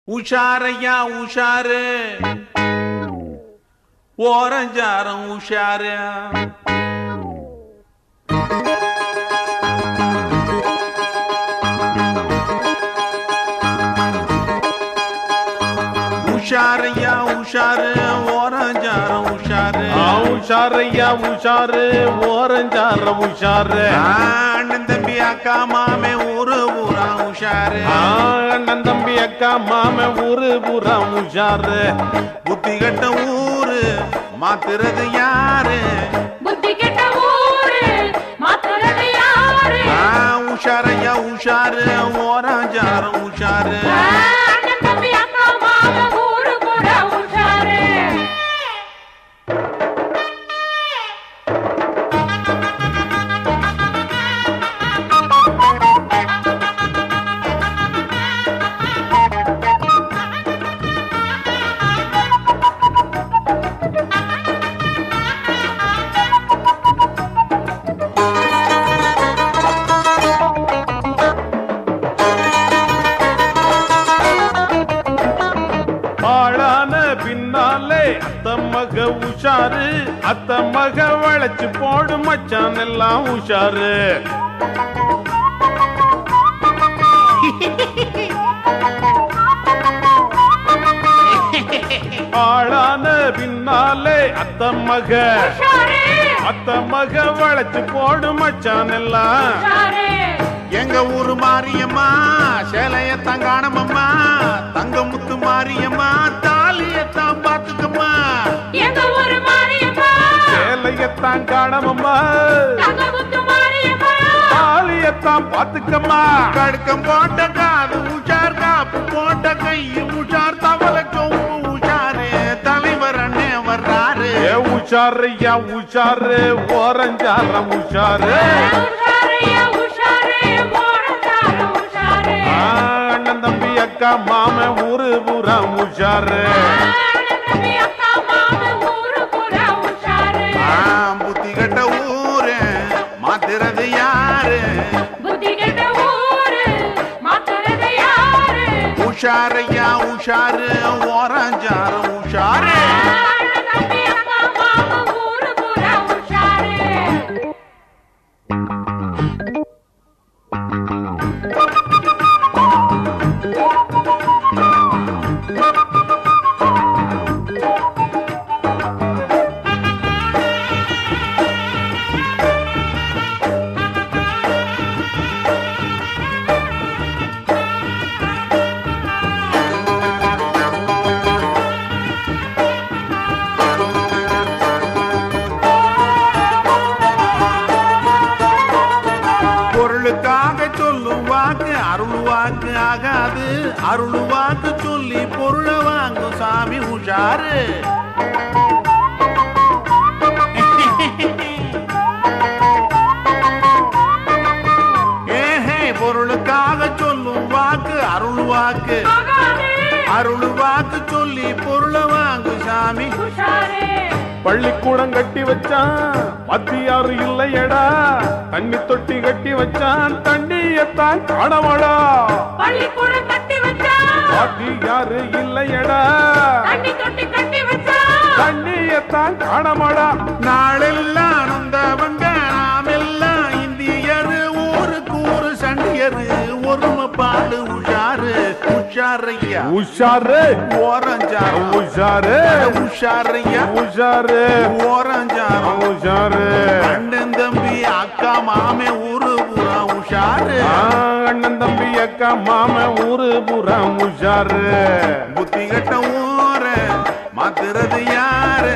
உஷாரையா உஷாரு ஓரஞ்சாரம் உஷாரு உஷாரையா உஷாரு ஓரஞ்சாரம் உஷாரு உஷாரையா உஷாரு ஓரஞ்சாரம் உஷாரு அண்ணன் தம்பி அக்கா மாமே ஊரு ஊரா உஷாரு அண்ணன் தம்பி அக்கா மாமே ஊரு ஊரா உஷாரு புத்தி கட்ட ஊரு மாத்துறது யாரு புத்தி கெட்ட ஊரு மாத்துறது யாரு உஷாரையா உஷாரு ஓரஞ்சாரம் உஷாரு அண்ணன் தம்பி அக்கா மாமா ஊரு கூட உஷாரு பின்னாலே அத்தமக உஷாரு அத்தமக வளைச்சு போடு மச்சான் எல்லாம் உஷாரு ஆளான பின்னாலே அத்தமக வளைச்சு போடு மச்சான் எல்லாம் எங்க ஊரு மாரியம்மா சேலையத்தான் காணமம்மா தங்க முத்து மாரியம்மா தாலியத்தான் பாத்துக்கம்மா எங்க ஊரு மாரியம்மா சேலையத்தான் காணமம்மா தங்க முத்து மாரியம்மா தாலியத்தான் பாத்துக்கம்மா கடுக்கம் போட்ட காது உஷார் காப்பு போட்ட கையும் உஷார் தவளை சொம்பு உஷாரு தலைவர் அண்ணே வர்றாரு உஷாரையா உஷாரு ஓரஞ்சாரம் உஷாரு அண்ணன் தம்பி அக்கா மாம ஊரு பூரா உஷாரு புத்தி கட்ட ஊரு மாத்துறது யாரு உஷாரையா உஷாரு ஓரஞ்சாரம் உஷாரு பொருளுக்காக சொல்லும் வாக்கு அருள் வாக்கு ஆகாது அருள் வாக்கு சொல்லி பொருளை வாங்கும் சாமி உஷாரு ஏஹே பொருளுக்காக சொல்லும் வாக்கு அருள் வாக்கு சொல்லி பொருளை வாங்கும் சாமி பள்ளிக்கூடம் கட்டி வச்சான் மத்தியாரு இல்லையடா தண்ணி தொட்டி கட்டி வச்சான் தண்ணியத்தான் காணவாடா பள்ளிக்கூடம் கட்டி வச்சான் மத்தியாரு இல்லையடா தண்ணியத்தான் காணமாடா நாளெல்லாம் நொந்தவங்க நாமெல்லாம் இந்தியரு ஊருக்கு ஊரு சண்டியரு ஒருமை பாடு உஷாரு உஷாரையா உஷாரு ஓரஞ்சாரம் உஷாரு உஷாரையா உஷாரு ஓரஞ்சாரம் உஷாரு அண்ணன் தம்பி அக்கா மாமே ஊரு பூரா உஷாரு அண்ணன் தம்பி அக்கா மாம ஊரு பூரா உஷாரு புத்தி கட்ட ஊரு மாத்துறது யாரு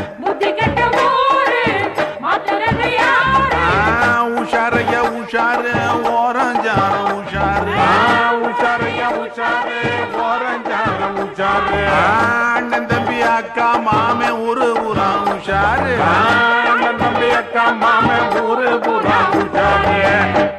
உஷாரையா உஷாரு ஓரஞ்சாரம் உஷாரு உஷாரையா உஷாரு ஓரஞ்சாரம் உஷாரு அண்ணன் தம்பி அக்கா மாமே ஊரு பூரா உஷாரு அண்ணன் தம்பி அக்கா மாம ஊரு பூரா உஷாரு